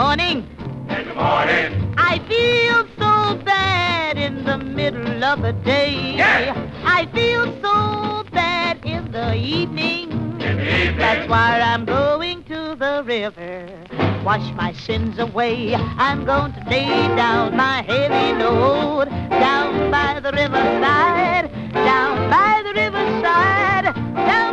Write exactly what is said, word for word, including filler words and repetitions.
morning. In the morning. I feel so bad in the middle of the day. Yeah. I feel so bad in the evening. In the evening. That's why I'm going to the river. Wash my sins away. I'm going to lay down my heavy load. Down by the riverside. Down by the riverside. Down